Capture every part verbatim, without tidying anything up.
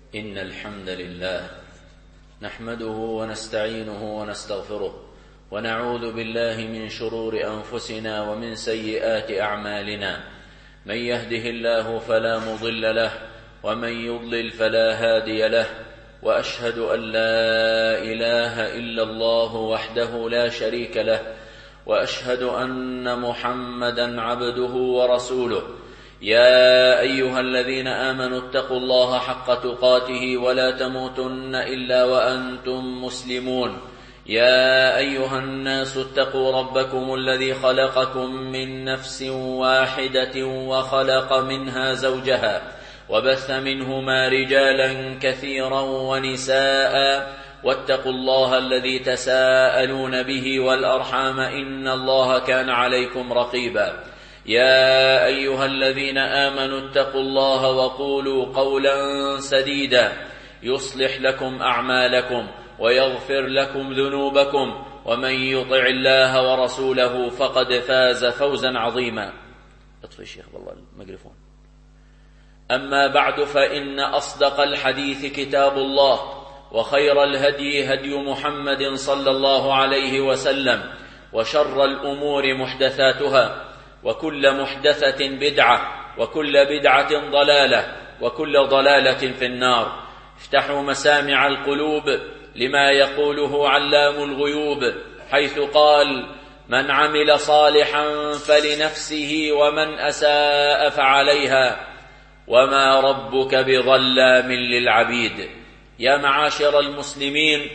إن الحمد لله نحمده ونستعينه ونستغفره ونعوذ بالله من شرور أنفسنا ومن سيئات أعمالنا. من يهده الله فلا مضل له ومن يضلل فلا هادي له، وأشهد أن لا إله إلا الله وحده لا شريك له، وأشهد أن محمدا عبده ورسوله. يا أيها الذين آمنوا اتقوا الله حق تقاته ولا تموتن إلا وأنتم مسلمون. يا أيها الناس اتقوا ربكم الذي خلقكم من نفس واحدة وخلق منها زوجها وبث منهما رجالا كثيرا ونساء، واتقوا الله الذي تساءلون به والأرحام إن الله كان عليكم رقيبا. يا أيها الذين آمنوا اتقوا الله وقولوا قولا سديدا يصلح لكم أعمالكم ويغفر لكم ذنوبكم، ومن يطع الله ورسوله فقد فاز فوزا عظيما. اطفئ الشيخ والله الميكروفون. أما بعد، فإن أصدق الحديث كتاب الله، وخير الهدي هدي محمد صلى الله عليه وسلم، وشر الأمور محدثاتها، وكل محدثة بدعة، وكل بدعة ضلالة، وكل ضلالة في النار. افتحوا مسامع القلوب لما يقوله علام الغيوب، حيث قال: من عمل صالحا فلنفسه ومن أساء فعليها وما ربك بظلام للعبيد. يا معاشر المسلمين،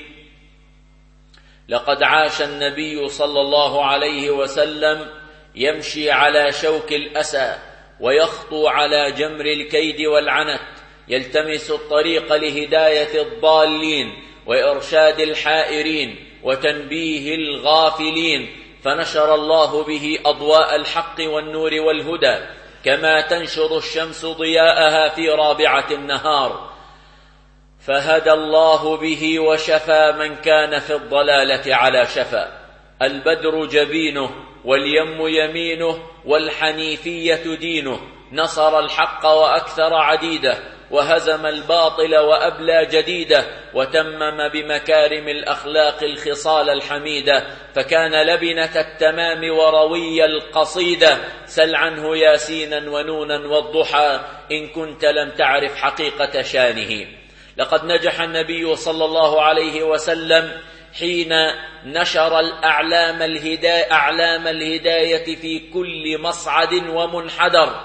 لقد عاش النبي صلى الله عليه وسلم يمشي على شوك الأسى ويخطو على جمر الكيد والعنت، يلتمس الطريق لهداية الضالين وإرشاد الحائرين وتنبيه الغافلين، فنشر الله به أضواء الحق والنور والهدى، كما تنشر الشمس ضياءها في رابعة النهار، فهدى الله به وشفى من كان في الضلالة على شفا. البدر جبينه واليم يمينه والحنيفية دينه، نصر الحق وأكثر عديده، وهزم الباطل وأبلى جديده، وتمم بمكارم الأخلاق الخصال الحميدة، فكان لبنة التمام وروي القصيدة. سل عنه ياسينا ونونا والضحى إن كنت لم تعرف حقيقة شانه. لقد نجح النبي صلى الله عليه وسلم حين نشر الأعلام الهداية, أعلام الهداية في كل مصعد ومنحدر،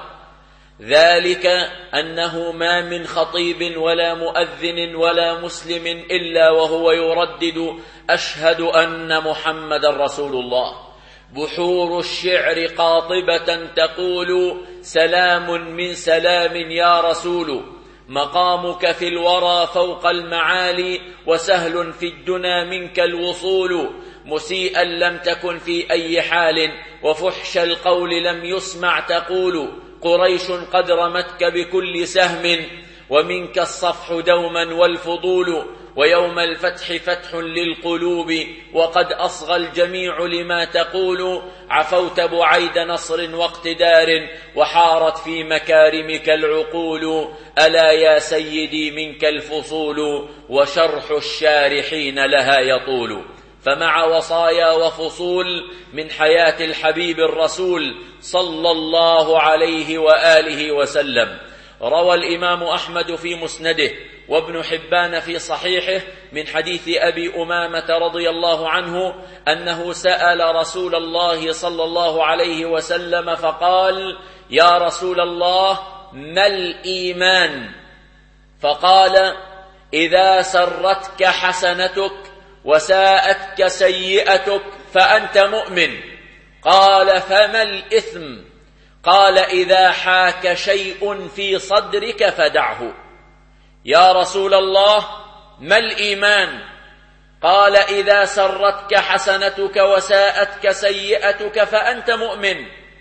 ذلك أنه ما من خطيب ولا مؤذن ولا مسلم إلا وهو يردد: أشهد أن محمد رسول الله. بحور الشعر قاطبة تقول: سلام من سلام يا رسول. مقامك في الورى فوق المعالي، وسهل في الدنا منك الوصول. مسيئا لم تكن في أي حال، وفحش القول لم يسمع تقول. قريش قد رمتك بكل سهم، ومنك الصفح دوما والفضول. ويوم الفتح فتح للقلوب، وقد أصغى الجميع لما تقول. عفوت بعيد نصر واقتدار، وحارت في مكارمك العقول. ألا يا سيدي منك الفصول، وشرح الشارحين لها يطول. فمع وصايا وفصول من حياة الحبيب الرسول صلى الله عليه وآله وسلم، روى الإمام أحمد في مسنده وابن حبان في صحيحه من حديث أبي أمامة رضي الله عنه أنه سأل رسول الله صلى الله عليه وسلم فقال: يا رسول الله، ما الإيمان؟ فقال: إذا سرتك حسنتك وساءتك سيئتك فأنت مؤمن. قال: فما الإثم؟ قال: إذا حاك شيء في صدرك فدعه. يا رسول الله، ما الإيمان؟ قال: إذا سرتك حسنتك وساءتك سيئتك فأنت مؤمن.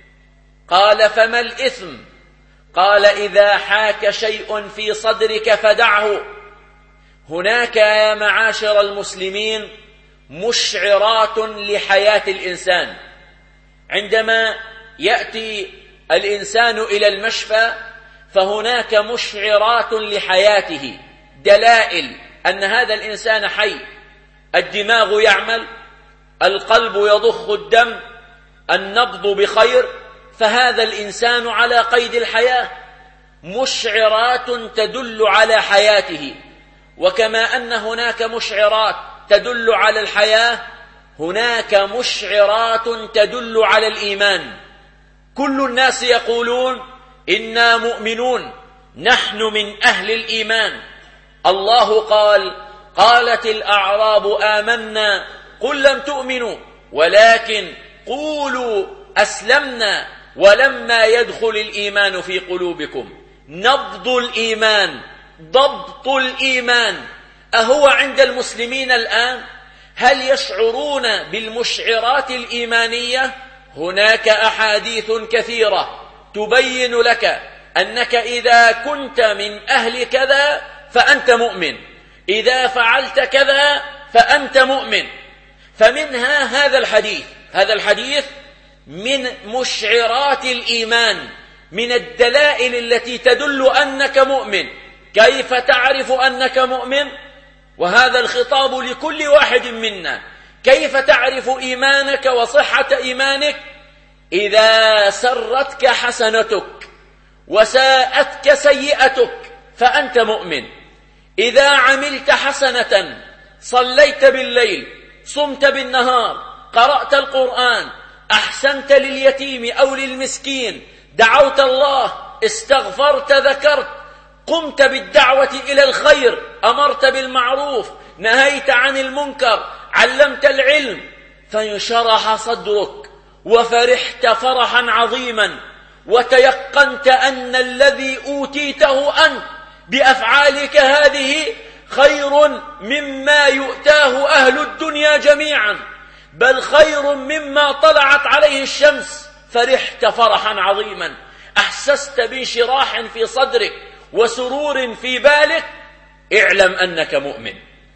قال: فما الإثم؟ قال: إذا حاك شيء في صدرك فدعه. هناك يا معاشر المسلمين مشعرات لحياة الإنسان. عندما يأتي الإنسان إلى المشفى فهناك مشعرات لحياته، دلائل أن هذا الإنسان حي، الدماغ يعمل، القلب يضخ الدم، النبض بخير، فهذا الإنسان على قيد الحياة، مشعرات تدل على حياته. وكما أن هناك مشعرات تدل على الحياة، هناك مشعرات تدل على الإيمان. كل الناس يقولون إنا مؤمنون، نحن من أهل الإيمان. الله قال: قالت الأعراب آمنا قل لم تؤمنوا ولكن قولوا أسلمنا ولما يدخل الإيمان في قلوبكم. نبض الإيمان، ضبط الإيمان، أهو عند المسلمين الآن؟ هل يشعرون بالمشعرات الإيمانية؟ هناك أحاديث كثيرة تبين لك أنك إذا كنت من أهل كذا فأنت مؤمن، إذا فعلت كذا فأنت مؤمن. فمنها هذا الحديث، هذا الحديث من مشعرات الإيمان، من الدلائل التي تدل أنك مؤمن. كيف تعرف أنك مؤمن؟ وهذا الخطاب لكل واحد منا. كيف تعرف إيمانك وصحة إيمانك؟ إذا سرتك حسنتك وساءتك سيئتك فأنت مؤمن. إذا عملت حسنة، صليت بالليل، صمت بالنهار، قرأت القرآن، أحسنت لليتيم أو للمسكين، دعوت الله، استغفرت، ذكرت، قمت بالدعوة إلى الخير، أمرت بالمعروف، نهيت عن المنكر، علمت العلم، فانشرح صدرك وفرحت فرحا عظيما، وتيقنت أن الذي أوتيته أنت بأفعالك هذه خير مما يؤتاه أهل الدنيا جميعا، بل خير مما طلعت عليه الشمس. فرحت فرحا عظيما، أحسست بانشراح في صدرك وسرور في بالك. اعلم أنك مؤمن،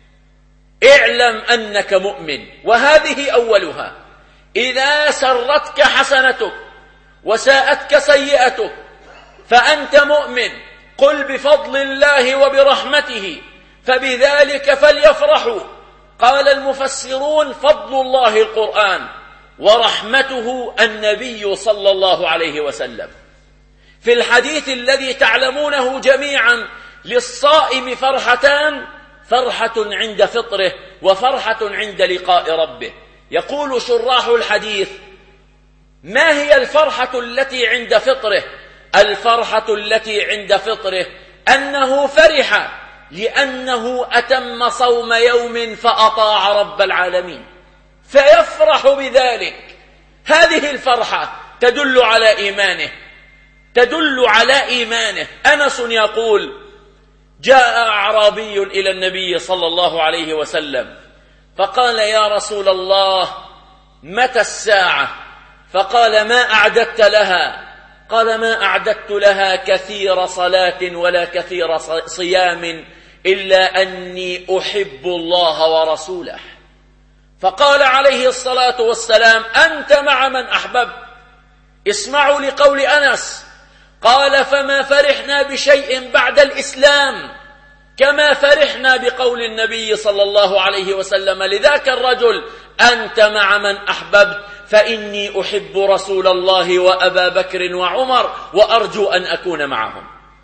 اعلم أنك مؤمن. وهذه أولها. إذا سرتك حسنتك وساءتك سيئتك فأنت مؤمن. قل بفضل الله وبرحمته فبذلك فليفرحوا. قال المفسرون: فضل الله القرآن، ورحمته النبي صلى الله عليه وسلم. في الحديث الذي تعلمونه جميعا للصائم فرحتان: فرحة عند فطره وفرحة عند لقاء ربه. يقول شراح الحديث: ما هي الفرحة التي عند فطره؟ الفرحة التي عند فطره أنه فرح لأنه أتم صوم يوم فأطاع رب العالمين، فيفرح بذلك. هذه الفرحة تدل على إيمانه، تدل على إيمانه. أنس يقول: جاء أعرابي إلى النبي صلى الله عليه وسلم فقال: يا رسول الله، متى الساعة؟ فقال: ما أعددت لها؟ قال: ما أعددت لها كثير صلاة ولا كثير صيام إلا أني أحب الله ورسوله. فقال عليه الصلاة والسلام: أنت مع من أحببت. اسمعوا لقول أنس، قال: فما فرحنا بشيء بعد الإسلام كما فرحنا بقول النبي صلى الله عليه وسلم لذاك الرجل: أنت مع من أحببت، فإني أحب رسول الله وأبا بكر وعمر وأرجو أن أكون معهم.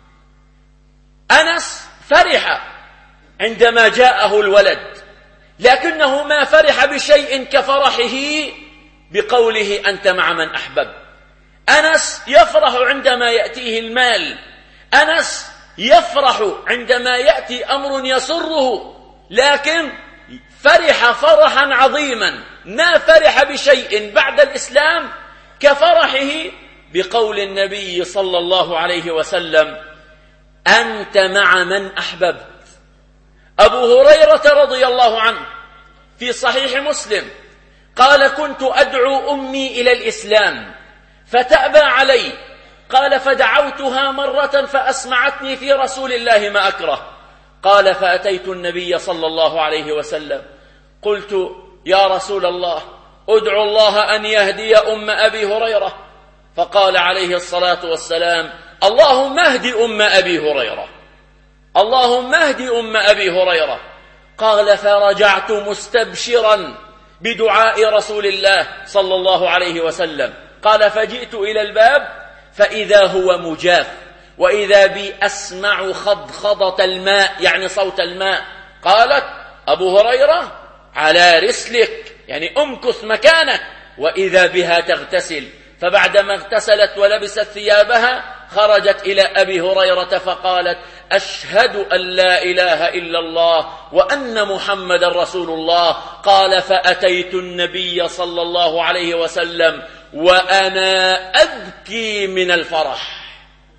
أنس فرح عندما جاءه الولد، لكنه ما فرح بشيء كفرحه بقوله: أنت مع من أحببت. أنس يفرح عندما يأتيه المال، أنس يفرح عندما يأتي أمر يسره، لكن فرح فرحا عظيما. ما فرح بشيء بعد الإسلام كفرحه بقول النبي صلى الله عليه وسلم: أنت مع من أحببت. أبو هريرة رضي الله عنه في صحيح مسلم قال: كنت أدعو أمي إلى الإسلام فتأبى علي، قال: فدعوتها مرة فأسمعتني في رسول الله ما أكره. قال: فأتيت النبي صلى الله عليه وسلم قلت: يا رسول الله، ادعو الله أن يهدي أم أبي هريرة. فقال عليه الصلاة والسلام: اللهم اهد أم أبي هريرة. اللهم اهد أم أبي هريرة. قال فرجعت مستبشرا بدعاء رسول الله صلى الله عليه وسلم. قال فجئت إلى الباب فإذا هو مجاف، وإذا بي أسمع خضخضة الماء، يعني صوت الماء. قالت أبو هريرة على رسلك، يعني أمكث مكانك. وإذا بها تغتسل، فبعدما اغتسلت ولبست ثيابها خرجت إلى أبي هريرة فقالت أشهد أن لا إله إلا الله وأن محمد رسول الله. قال فأتيت النبي صلى الله عليه وسلم وأنا أبكي من الفرح،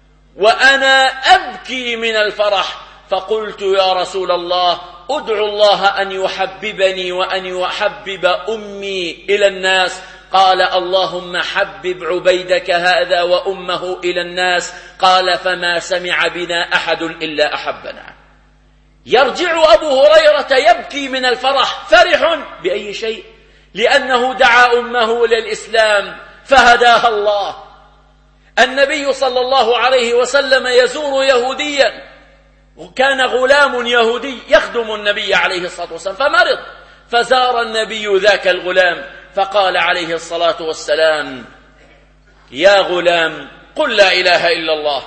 وأنا أبكي من الفرح، فقلت يا رسول الله أدعو الله أن يحببني وأن يحبب أمي إلى الناس. قال اللهم حبب عبيدك هذا وأمه إلى الناس. قال فما سمع بنا أحد إلا أحبنا. يرجع أبو هريرة يبكي من الفرح، فرح بأي شيء؟ لأنه دعا أمه للإسلام فهداها الله. النبي صلى الله عليه وسلم يزور يهوديا، وكان غلام يهودي يخدم النبي عليه الصلاة والسلام فمرض، فزار النبي ذاك الغلام فقال عليه الصلاة والسلام يا غلام قل لا إله إلا الله.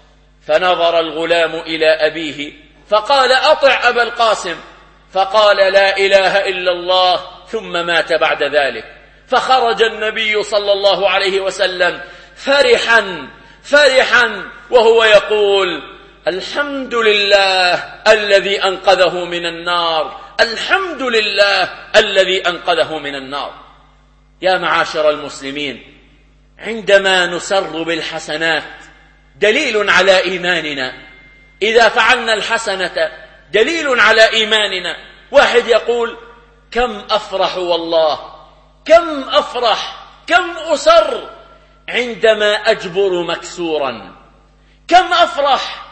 فنظر الغلام إلى أبيه فقال أطع أبا القاسم، فقال لا إله إلا الله، ثم مات بعد ذلك. فخرج النبي صلى الله عليه وسلم فرحا فرحا وهو يقول الحمد لله الذي أنقذه من النار، الحمد لله الذي أنقذه من النار. يا معاشر المسلمين، عندما نسر بالحسنات دليل على إيماننا. إذا فعلنا الحسنة دليل على إيماننا. واحد يقول كم أفرح والله، كم أفرح، كم أسر عندما أجبر مكسورا، كم أفرح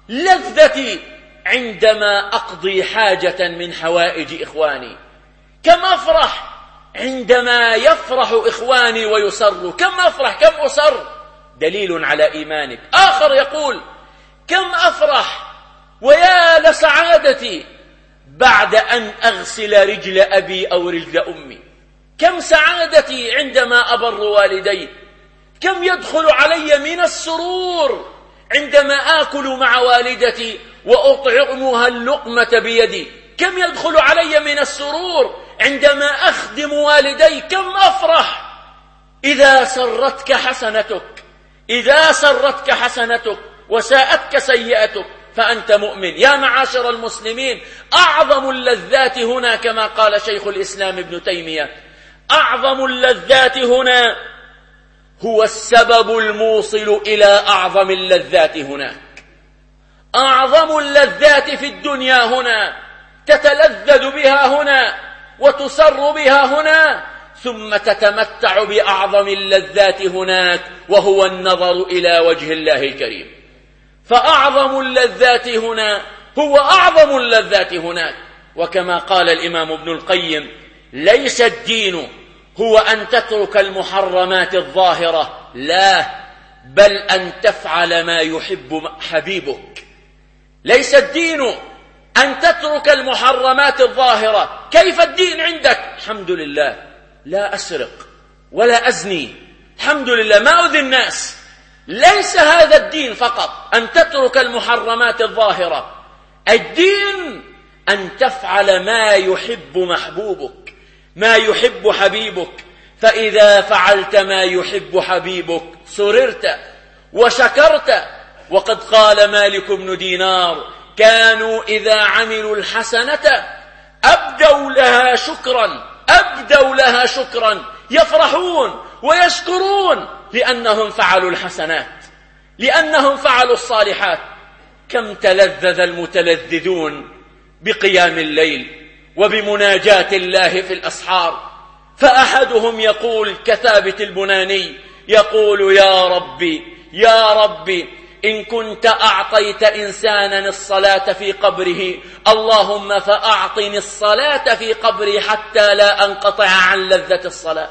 لذتي عندما أقضي حاجة من حوائج إخواني، كم أفرح عندما يفرح إخواني ويسر، كم أفرح، كم أسر، دليل على إيمانك. آخر يقول كم أفرح ويا لسعادتي بعد أن أغسل رجل أبي أو رجل أمي، كم سعادتي عندما أبر والدي، كم يدخل علي من السرور عندما آكل مع والدتي وأطعمها اللقمة بيدي، كم يدخل علي من السرور عندما أخدم والدي، كم أفرح. إذا سرتك حسنتك، إذا سرتك حسنتك وساءتك سيئتك فأنت مؤمن. يا معاشر المسلمين، أعظم اللذات هنا كما قال شيخ الإسلام ابن تيمية، أعظم اللذات هنا هو السبب الموصل إلى أعظم اللذات هناك. أعظم اللذات في الدنيا هنا تتلذذ بها هنا وتسر بها هنا، ثم تتمتع بأعظم اللذات هناك وهو النظر إلى وجه الله الكريم. فأعظم اللذات هنا هو أعظم اللذات هناك. وكما قال الإمام ابن القيم ليس الدين هو أن تترك المحرمات الظاهرة، لا، بل أن تفعل ما يحب حبيبك. ليس الدين أن تترك المحرمات الظاهرة. كيف الدين عندك؟ الحمد لله لا أسرق ولا أزني، الحمد لله ما أذي الناس. ليس هذا الدين فقط أن تترك المحرمات الظاهرة، الدين أن تفعل ما يحب محبوبك، ما يحب حبيبك. فإذا فعلت ما يحب حبيبك سررت وشكرت. وقد قال مالك بن دينار كانوا إذا عملوا الحسنة أبدوا لها شكرا، أبدوا لها شكرا، يفرحون ويشكرون لأنهم فعلوا الحسنات، لأنهم فعلوا الصالحات. كم تلذذ المتلذذون بقيام الليل وبمناجاة الله في الأسحار. فأحدهم يقول كثابت البناني يقول يا ربي يا ربي إن كنت أعطيت إنسانا الصلاة في قبره اللهم فأعطني الصلاة في قبري حتى لا أنقطع عن لذة الصلاة.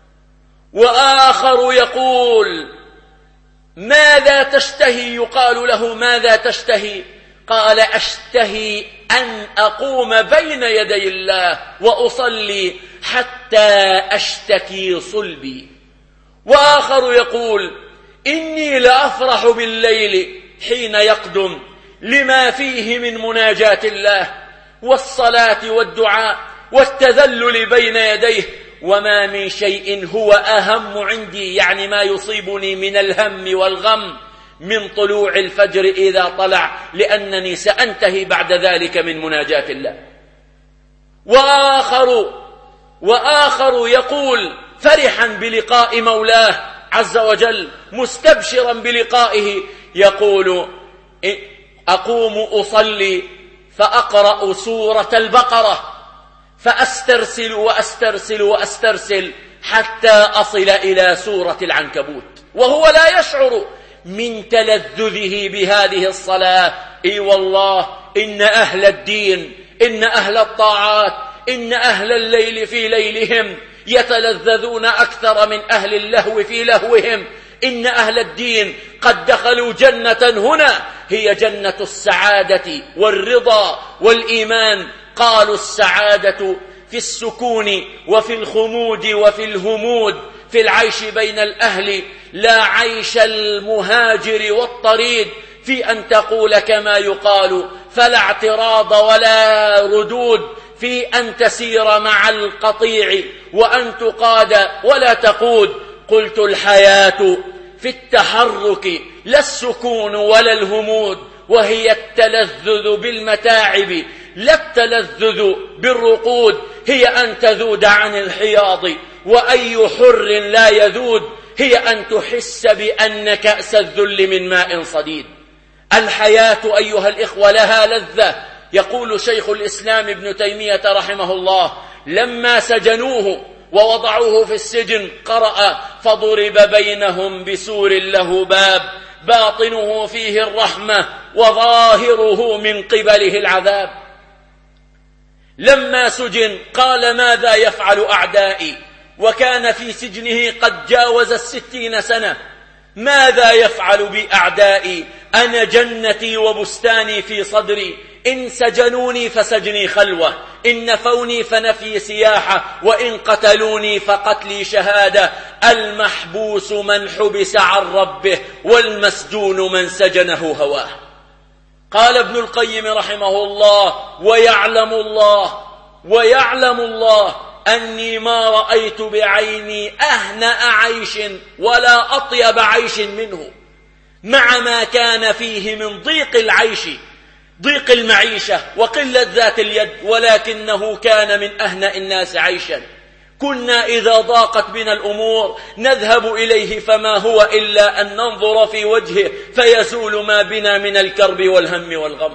وآخر يقول ماذا تشتهي؟ يقال له ماذا تشتهي؟ قال أشتهي أن أقوم بين يدي الله وأصلي حتى أشتكي صلبي. وآخر يقول إني لأفرح بالليل حين يقدم لما فيه من مناجاة الله والصلاة والدعاء والتذلل بين يديه، وما من شيء هو أهم عندي، يعني ما يصيبني من الهم والغم، من طلوع الفجر إذا طلع، لأنني سأنتهي بعد ذلك من مناجاة الله. وآخر وآخر يقول فرحا بلقاء مولاه عز وجل مستبشرا بلقائه، يقول أقوم أصلي فأقرأ سورة البقرة فأسترسل وأسترسل وأسترسل حتى أصل إلى سورة العنكبوت، وهو لا يشعر من تلذذه بهذه الصلاة. إي والله إن أهل الدين، إن أهل الطاعات، إن أهل الليل في ليلهم يتلذذون أكثر من أهل اللهو في لهوهم. إن أهل الدين قد دخلوا جنة هنا هي جنة السعادة والرضا والإيمان. قالوا السعادة في السكون وفي الخمود وفي الهمود، في العيش بين الأهل، لا عيش المهاجر والطريد، في أن تقول كما يقال فلا اعتراض ولا ردود، في أن تسير مع القطيع وأن تقاد ولا تقود. قلت الحياة في التحرك لا السكون ولا الهمود، وهي التلذذ بالمتاعب لا التلذذ بالرقود، هي أن تذود عن الحياض وأي حر لا يذود، هي أن تحس بأن كأس الذل من ماء صديد. الحياة أيها الإخوة لها لذة. يقول شيخ الإسلام ابن تيمية رحمه الله لما سجنوه ووضعوه في السجن قرأ فضرب بينهم بسور له باب باطنه فيه الرحمة وظاهره من قبله العذاب. لما سجن قال ماذا يفعل أعدائي، وكان في سجنه قد جاوز الستين سنة. ماذا يفعل بأعدائي؟ أنا جنتي وبستاني في صدري، إن سجنوني فسجني خلوة، إن نفوني فنفي سياحة، وإن قتلوني فقتلي شهادة. المحبوس من حبس عن ربه، والمسجون من سجنه هواه. قال ابن القيم رحمه الله ويعلم الله ويعلم الله أني ما رأيت بعيني أهنأ عيش ولا أطيب عيش منه، مع ما كان فيه من ضيق العيش، ضيق المعيشة وقلة ذات اليد، ولكنه كان من أهنأ الناس عيشا. كنا إذا ضاقت بنا الأمور نذهب إليه، فما هو إلا أن ننظر في وجهه فيزول ما بنا من الكرب والهم والغم.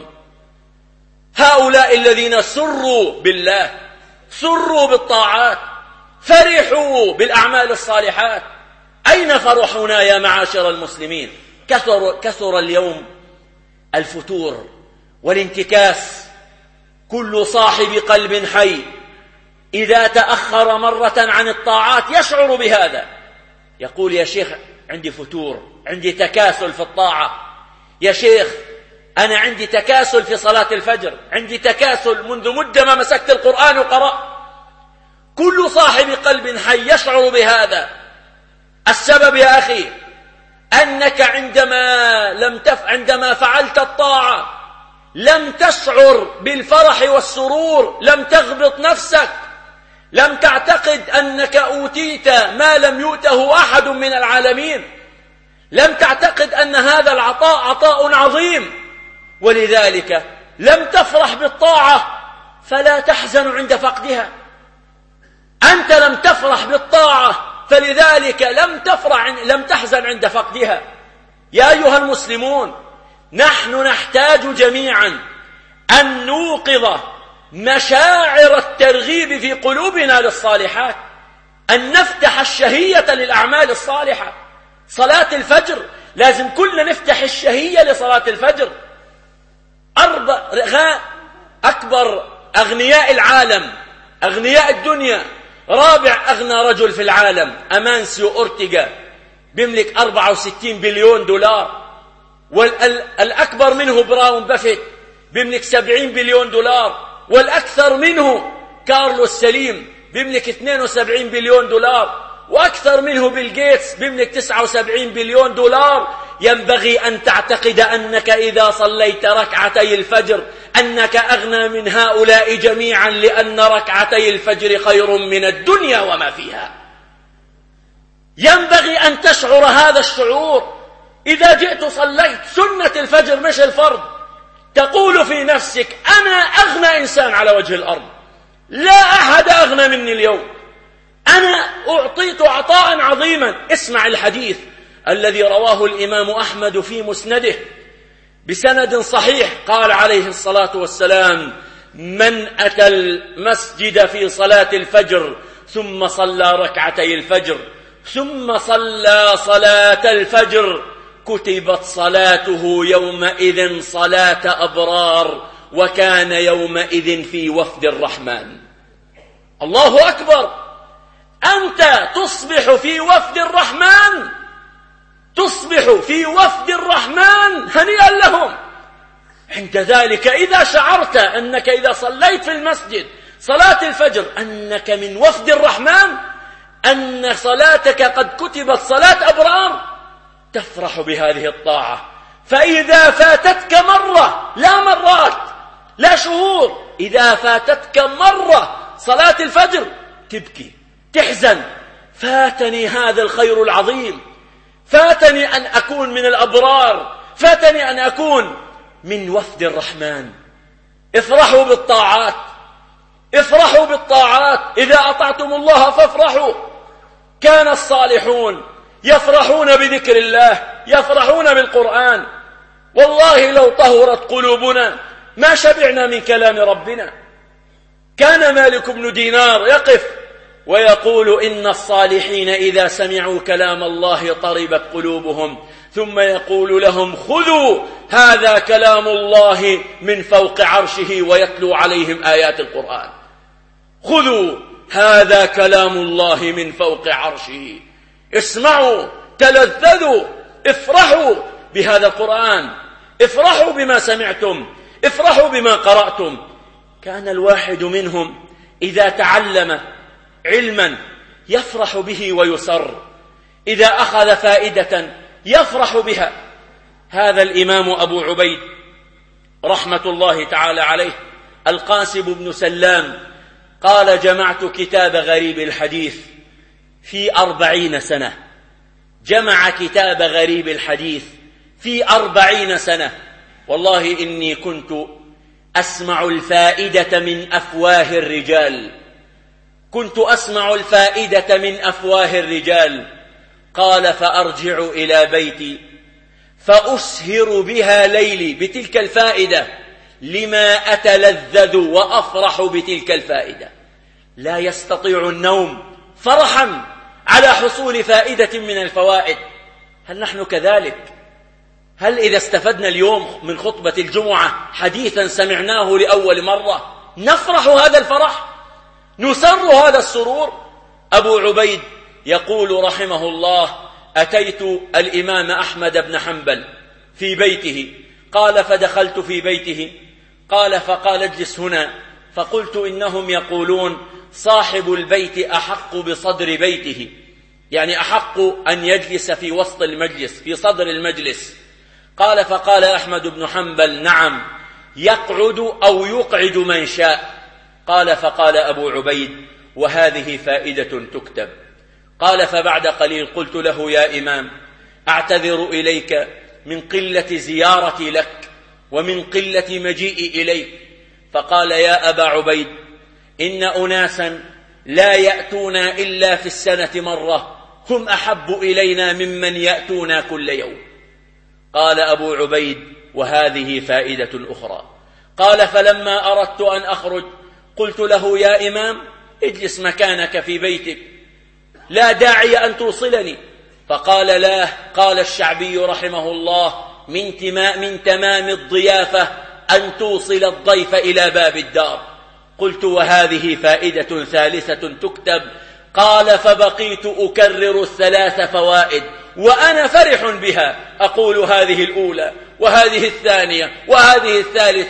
هؤلاء الذين سروا بالله، سروا بالطاعات، فرحوا بالأعمال الصالحات. أين فرحنا يا معاشر المسلمين؟ كثر, كثر اليوم الفتور والانتكاس. كل صاحب قلب حي إذا تأخر مرة عن الطاعات يشعر بهذا، يقول يا شيخ عندي فتور، عندي تكاسل في الطاعة، يا شيخ أنا عندي تكاسل في صلاة الفجر، عندي تكاسل منذ مدة ما مسكت القرآن وقرأت. كل صاحب قلب حي يشعر بهذا. السبب يا أخي أنك عندما لم تف... عندما فعلت الطاعة لم تشعر بالفرح والسرور، لم تغبط نفسك، لم تعتقد أنك أوتيت ما لم يؤته أحد من العالمين، لم تعتقد أن هذا العطاء عطاء عظيم، ولذلك لم تفرح بالطاعة فلا تحزن عند فقدها. أنت لم تفرح بالطاعة فلذلك لم تفرح لم تحزن عند فقدها. يا أيها المسلمون، نحن نحتاج جميعا أن نوقظ مشاعر الترغيب في قلوبنا للصالحات، أن نفتح الشهية للأعمال الصالحة. صلاة الفجر لازم كلنا نفتح الشهية لصلاة الفجر. أربع أكبر أغنياء العالم، أغنياء الدنيا، رابع أغنى رجل في العالم أمانسيو أورتيغا بيملك أربعة وستين بليون دولار، والأكبر منه براون بافيت بيملك سبعين بليون دولار، والأكثر منه كارلوس سليم بيملك اثنين وسبعين بليون دولار، وأكثر منه بيل جيتس بيملك تسعة وسبعين بليون دولار. ينبغي أن تعتقد أنك إذا صليت ركعتي الفجر أنك أغنى من هؤلاء جميعا، لأن ركعتي الفجر خير من الدنيا وما فيها. ينبغي أن تشعر هذا الشعور. إذا جئت صليت سنة الفجر مش الفرض، تقول في نفسك أنا أغنى إنسان على وجه الأرض، لا أحد أغنى مني اليوم، أنا أعطيت عطاء عظيما. اسمع الحديث الذي رواه الإمام أحمد في مسنده بسند صحيح. قال عليه الصلاة والسلام: من أتى المسجد في صلاة الفجر ثم صلى ركعتي الفجر ثم صلى صلاة الفجر كتبت صلاته يومئذ صلاة أبرار، وكان يومئذ في وفد الرحمن. الله أكبر! أنت تصبح في وفد الرحمن، تصبح في وفد الرحمن، هنيئا لهم. عند ذلك إذا شعرت أنك إذا صليت في المسجد صلاة الفجر أنك من وفد الرحمن، أن صلاتك قد كتبت صلاة أبرار، تفرح بهذه الطاعة. فإذا فاتتك مرة، لا مرات، لا شهور، إذا فاتتك مرة صلاة الفجر تبكي، تحزن: فاتني هذا الخير العظيم، فاتني أن أكون من الأبرار، فاتني أن أكون من وفد الرحمن. افرحوا بالطاعات، افرحوا بالطاعات. إذا أطعتم الله فافرحوا. كان الصالحون يفرحون بذكر الله، يفرحون بالقرآن. والله لو طهرت قلوبنا ما شبعنا من كلام ربنا. كان مالك بن دينار يقف ويقول: إن الصالحين إذا سمعوا كلام الله طربت قلوبهم، ثم يقول لهم: خذوا هذا كلام الله من فوق عرشه، ويتلو عليهم آيات القرآن. خذوا هذا كلام الله من فوق عرشه، اسمعوا، تلذذوا، افرحوا بهذا القرآن، افرحوا بما سمعتم، افرحوا بما قرأتم. كان الواحد منهم إذا تعلم علما يفرح به ويسر، إذا أخذ فائدة يفرح بها. هذا الإمام أبو عبيد رحمة الله تعالى عليه القاسم بن سلام قال: جمعت كتاب غريب الحديث في أربعين سنة. جمع كتاب غريب الحديث في أربعين سنة. والله إني كنت أسمع الفائدة من أفواه الرجال، كنت أسمع الفائدة من أفواه الرجال. قال: فأرجع إلى بيتي فأسهر بها ليلي، بتلك الفائدة، لما أتلذذ وأفرح بتلك الفائدة. لا يستطيع النوم فرحا على حصول فائدة من الفوائد. هل نحن كذلك؟ هل إذا استفدنا اليوم من خطبة الجمعة حديثا سمعناه لأول مرة نفرح هذا الفرح، نسر هذا السرور؟ أبو عبيد يقول رحمه الله: أتيت الإمام أحمد بن حنبل في بيته. قال: فدخلت في بيته. قال: فقال: اجلس هنا. فقلت: إنهم يقولون صاحب البيت أحق بصدر بيته، يعني أحق أن يجلس في وسط المجلس، في صدر المجلس. قال: فقال أحمد بن حنبل: نعم، يقعد أو يقعد من شاء. قال: فقال أبو عبيد: وهذه فائدة تكتب. قال: فبعد قليل قلت له: يا إمام، أعتذر إليك من قلة زيارتي لك ومن قلة مجيئي إليك. فقال: يا أبا عبيد، إن أناسا لا يأتونا إلا في السنة مرة، هم أحب إلينا ممن يأتونا كل يوم. قال أبو عبيد: وهذه فائدة أخرى. قال: فلما أردت أن أخرج قلت له: يا إمام، اجلس مكانك في بيتك، لا داعي أن توصلني. فقال: لا. قال الشعبي رحمه الله: من تمام, من تمام الضيافة أن توصل الضيف إلى باب الدار. قلت: وهذه فائدة ثالثة تكتب. قال: فبقيت أكرر الثلاث فوائد وأنا فرح بها، أقول هذه الأولى وهذه الثانية وهذه الثالثة،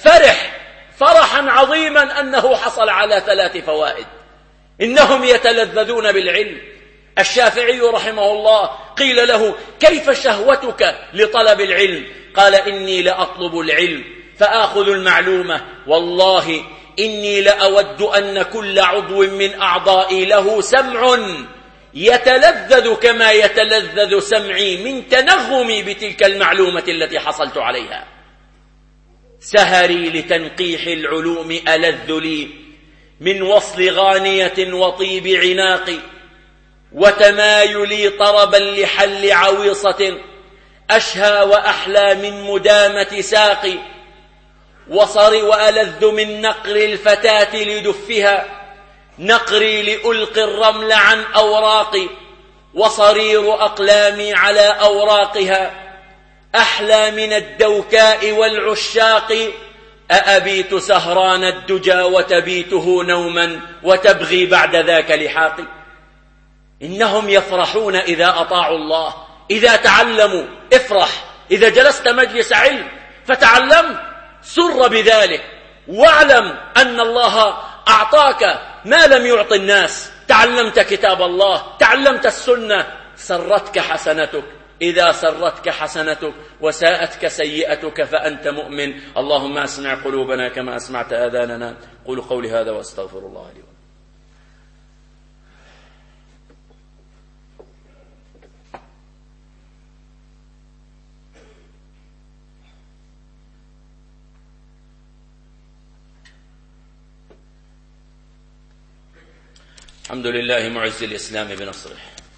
فرح فرحا عظيما أنه حصل على ثلاث فوائد. إنهم يتلذذون بالعلم. الشافعي رحمه الله قيل له: كيف شهوتك لطلب العلم؟ قال: إني لأطلب العلم فآخذ المعلومة، والله إني لأود أن كل عضو من أعضائي له سمع يتلذذ كما يتلذذ سمعي من تنغمي بتلك المعلومة التي حصلت عليها. سهري لتنقيح العلوم ألذ لي من وصل غانية وطيب عناقي، وتمايلي طربا لحل عويصة أشهى وأحلى من مدامة ساقي، وصري وألذ من نقر الفتاة لدفها، نقري لألقي الرمل عن أوراقي، وصرير أقلامي على أوراقها أحلى من الدوكاء والعشاق، أأبيت سهران الدجى وتبيته نوما وتبغي بعد ذاك لحاقي. إنهم يفرحون إذا أطاعوا الله. إذا تعلموا افرح، إذا جلست مجلس علم فتعلمت سر بذلك، واعلم أن الله أعطاك ما لم يعط الناس. تعلمت كتاب الله، تعلمت السنة، سرتك حسنتك. إذا سرتك حسنتك وساءتك سيئتك فأنت مؤمن. اللهم أسمع قلوبنا كما أسمعت آذاننا. قولوا قولي هذا وأستغفر الله لي. الحمد لله معز الإسلام بنصره،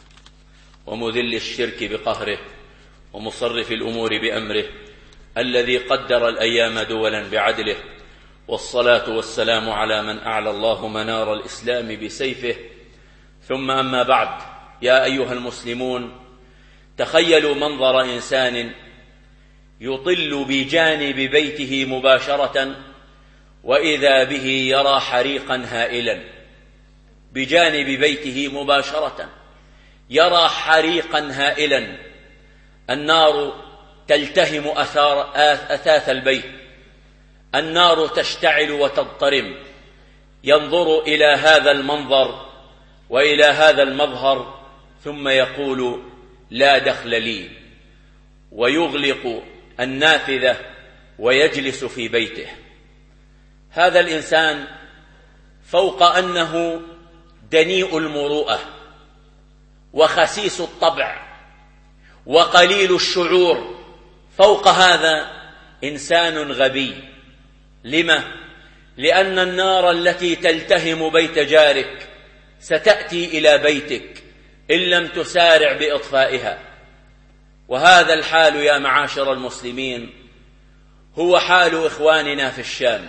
ومذل الشرك بقهره، ومصرف الأمور بأمره، الذي قدر الأيام دولا بعدله، والصلاة والسلام على من أعلى الله منار الإسلام بسيفه. ثم أما بعد، يا أيها المسلمون، تخيلوا منظر إنسان يطل بجانب بيته مباشرة وإذا به يرى حريقا هائلا. بجانب بيته مباشرة يرى حريقا هائلا، النار تلتهم أثار أثاث البيت، النار تشتعل وتضطرم. ينظر إلى هذا المنظر وإلى هذا المظهر ثم يقول: لا دخل لي، ويغلق النافذة ويجلس في بيته. هذا الإنسان فوق أنه دنيء المروءة وخسيس الطبع وقليل الشعور، فوق هذا إنسان غبي. لما؟ لأن النار التي تلتهم بيت جارك ستأتي إلى بيتك إن لم تسارع بإطفائها. وهذا الحال يا معاشر المسلمين هو حال إخواننا في الشام.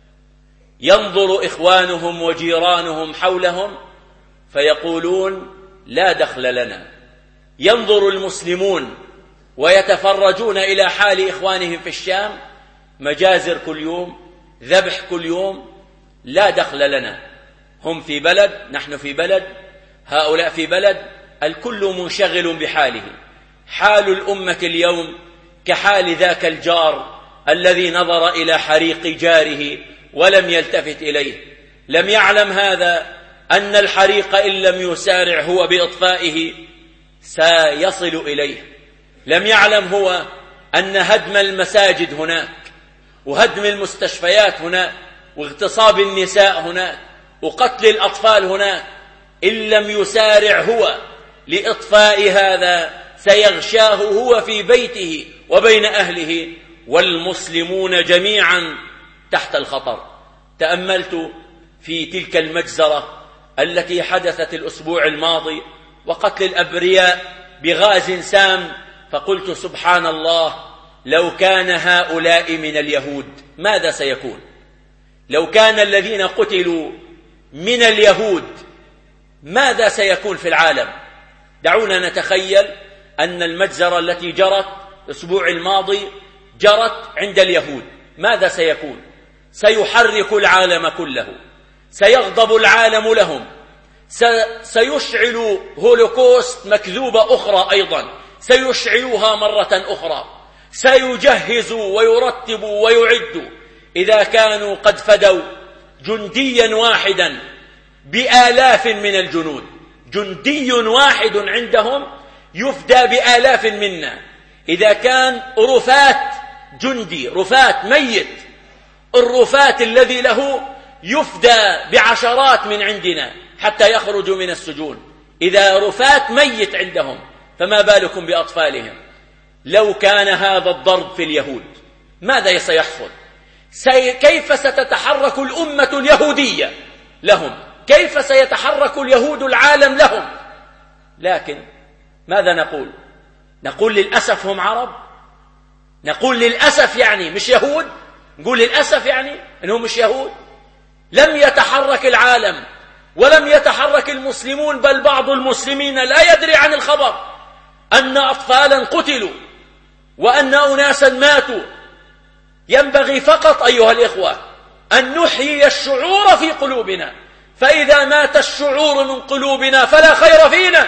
ينظر إخوانهم وجيرانهم حولهم فيقولون: لا دخل لنا. ينظر المسلمون ويتفرجون إلى حال إخوانهم في الشام، مجازر كل يوم، ذبح كل يوم، لا دخل لنا. هم في بلد، نحن في بلد، هؤلاء في بلد، الكل منشغل بحاله. حال الأمة اليوم كحال ذاك الجار الذي نظر إلى حريق جاره ولم يلتفت إليه. لم يعلم هذا أن الحريق إن لم يسارع هو بإطفائه سيصل إليه. لم يعلم هو أن هدم المساجد هناك، وهدم المستشفيات هناك، واغتصاب النساء هناك، وقتل الأطفال هناك، إن لم يسارع هو لإطفاء هذا سيغشاه هو في بيته وبين أهله، والمسلمون جميعا تحت الخطر. تأملت في تلك المجزرة التي حدثت الأسبوع الماضي وقتل الأبرياء بغاز سام، فقلت: سبحان الله، لو كان هؤلاء من اليهود ماذا سيكون؟ لو كان الذين قتلوا من اليهود ماذا سيكون في العالم؟ دعونا نتخيل أن المجزرة التي جرت الأسبوع الماضي جرت عند اليهود، ماذا سيكون؟ سيحرك العالم كله، سيغضب العالم لهم، سيشعل هولوكوست مكذوبة أخرى أيضا، سيشعلوها مرة أخرى، سيجهزوا ويرتبوا ويعدوا إذا كانوا قد فدوا جنديا واحدا بآلاف من الجنود، جندي واحد عندهم يفدى بآلاف منا. إذا كان رفات جندي، رفات ميت، الرفات الذي له يفدى بعشرات من عندنا حتى يخرجوا من السجون، إذا رفات ميت عندهم فما بالكم بأطفالهم. لو كان هذا الضرب في اليهود ماذا سيحصل؟ سي... كيف ستتحرك الأمة اليهودية لهم؟ كيف سيتحرك اليهود العالم لهم؟ لكن ماذا نقول؟ نقول للأسف هم عرب، نقول للأسف يعني مش يهود، نقول للأسف يعني أنهم مش يهود. لم يتحرك العالم ولم يتحرك المسلمون، بل بعض المسلمين لا يدري عن الخبر أن أطفالا قتلوا وأن أناسا ماتوا. ينبغي فقط أيها الإخوة أن نحيي الشعور في قلوبنا، فإذا مات الشعور من قلوبنا فلا خير فينا.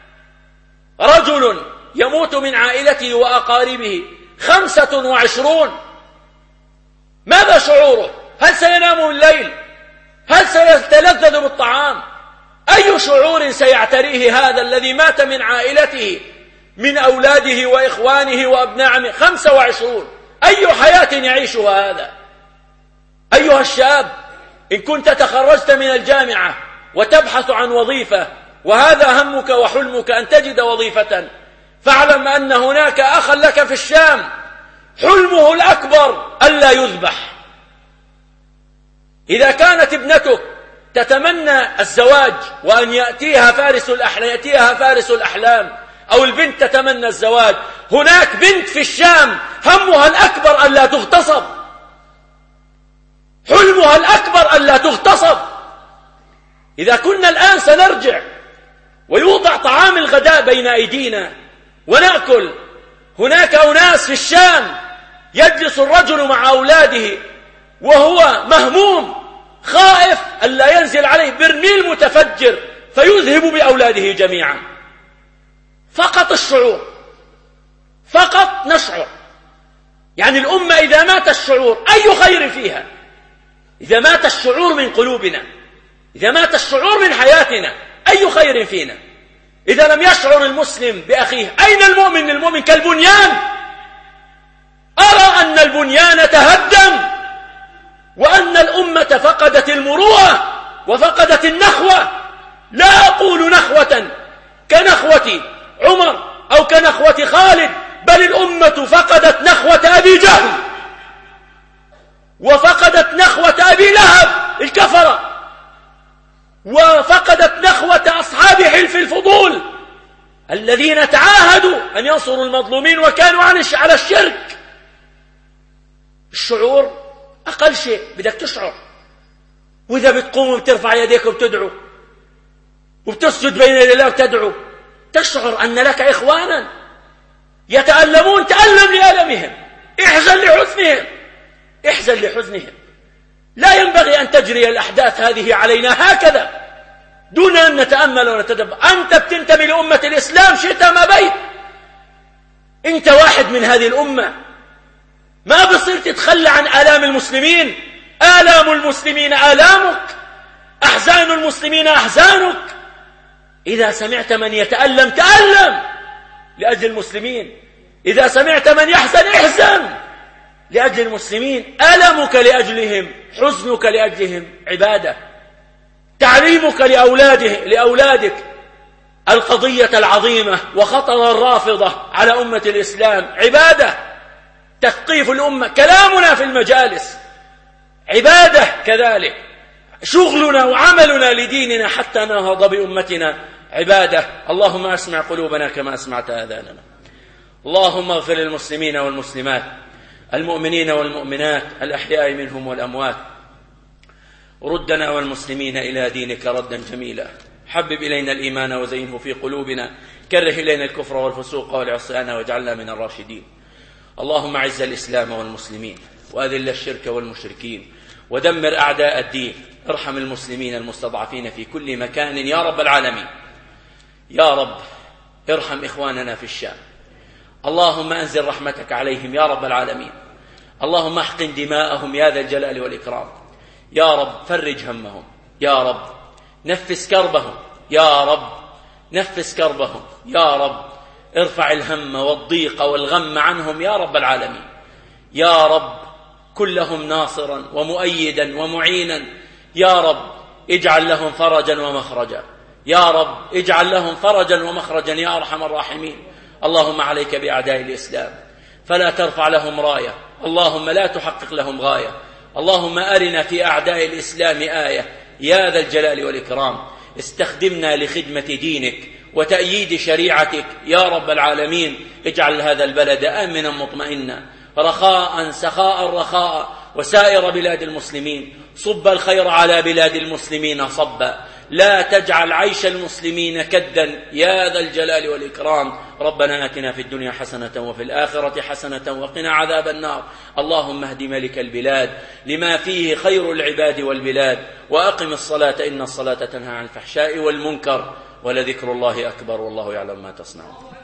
رجل يموت من عائلته وأقاربه خمسة وعشرون، ماذا شعوره؟ هل سينام الليل؟ هل سيتلذذ بالطعام؟ أي شعور سيعتريه هذا الذي مات من عائلته، من أولاده وإخوانه وأبناء عمه؟ خمسة وعشرون، أي حياة يعيشها هذا؟ أيها الشاب، إن كنت تخرجت من الجامعة وتبحث عن وظيفة وهذا همك وحلمك أن تجد وظيفة، فاعلم أن هناك أخا لك في الشام حلمه الأكبر ألا يذبح. إذا كانت ابنتك تتمنى الزواج وأن يأتيها فارس الأحلام، يأتيها فارس الأحلام، أو البنت تتمنى الزواج، هناك بنت في الشام همها الأكبر ألا تغتصب، حلمها الأكبر ألا تغتصب. إذا كنا الآن سنرجع ويوضع طعام الغداء بين أيدينا ونأكل، هناك أناس في الشام يجلس الرجل مع أولاده وهو مهموم خائف ألا ينزل عليه برميل متفجر فيذهب بأولاده جميعا. فقط الشعور، فقط نشعر. يعني الأمة إذا مات الشعور أي خير فيها؟ إذا مات الشعور من قلوبنا، إذا مات الشعور من حياتنا أي خير فينا؟ إذا لم يشعر المسلم بأخيه، أين المؤمن؟ المؤمن كالبنيان. أرى أن البنيان تهدم وأن الأمة فقدت المروءة وفقدت النخوة. لا أقول نخوة كنخوة عمر أو كنخوة خالد، بل الأمة فقدت نخوة أبي جهل وفقدت نخوة أبي لهب الكفرة، وفقدت نخوة أصحاب حلف الفضول الذين تعاهدوا أن ينصروا المظلومين وكانوا على الشرك. الشعور أقل شيء بدك تشعر، وإذا بتقوم وبترفع يديك وبتدعو وبتسجد بين يدي الله وتدعو، تشعر أن لك إخوانا يتألمون، تألم لألمهم، احزن لحزنهم، احزن لحزنهم. لا ينبغي أن تجري الأحداث هذه علينا هكذا دون أن نتأمل ونتدبر. أنت بتنتمي لأمة الإسلام شئت ما بيت، أنت واحد من هذه الأمة، ما بصير تتخلى عن آلام المسلمين. آلام المسلمين آلامك، أحزان المسلمين أحزانك. إذا سمعت من يتألم تألم لأجل المسلمين، إذا سمعت من يحزن احزن لأجل المسلمين. ألمك لأجلهم، حزنك لأجلهم عبادة. تعليمك لأولاده لأولادك القضية العظيمة وخطر الرافضة على أمة الإسلام عبادة. تثقيف الأمة، كلامنا في المجالس عبادة كذلك. شغلنا وعملنا لديننا حتى نهض بأمتنا عبادة. اللهم أسمع قلوبنا كما أسمعت آذاننا. اللهم اغفر للمسلمين والمسلمات، المؤمنين والمؤمنات، الأحياء منهم والأموات. ردنا والمسلمين إلى دينك ردا جميلا. حبب إلينا الإيمان وزينه في قلوبنا، كره إلينا الكفر والفسوق والعصيان واجعلنا من الراشدين. اللهم أعز الإسلام والمسلمين وأذل الشرك والمشركين ودمر أعداء الدين. ارحم المسلمين المستضعفين في كل مكان يا رب العالمين. يا رب ارحم إخواننا في الشام، اللهم أنزل رحمتك عليهم يا رب العالمين. اللهم احقن دماءهم يا ذا الجلال والإكرام. يا رب فرج همهم، يا رب نفس كربهم، يا رب نفس كربهم، يا رب ارفع الهم والضيق والغم عنهم يا رب العالمين. يا رب كن لهم ناصرا ومؤيدا ومعينا، يا رب اجعل لهم فرجا ومخرجا، يا رب اجعل لهم فرجا ومخرجا يا أرحم الراحمين. اللهم عليك بأعداء الإسلام فلا ترفع لهم راية، اللهم لا تحقق لهم غاية. اللهم أرنا في أعداء الإسلام آية يا ذا الجلال والإكرام. استخدمنا لخدمة دينك وتأييد شريعتك يا رب العالمين. اجعل هذا البلد آمنا مطمئنا رخاء سخاء رخاء، وسائر بلاد المسلمين. صب الخير على بلاد المسلمين صبا، لا تجعل عيش المسلمين كدا يا ذا الجلال والإكرام. ربنا آتنا في الدنيا حسنة وفي الآخرة حسنة وقنا عذاب النار. اللهم اهد ملك البلاد لما فيه خير العباد والبلاد، وأقم الصلاة إن الصلاة تنهى عن الفحشاء والمنكر، ولذكر الله أكبر والله يعلم ما تصنعون.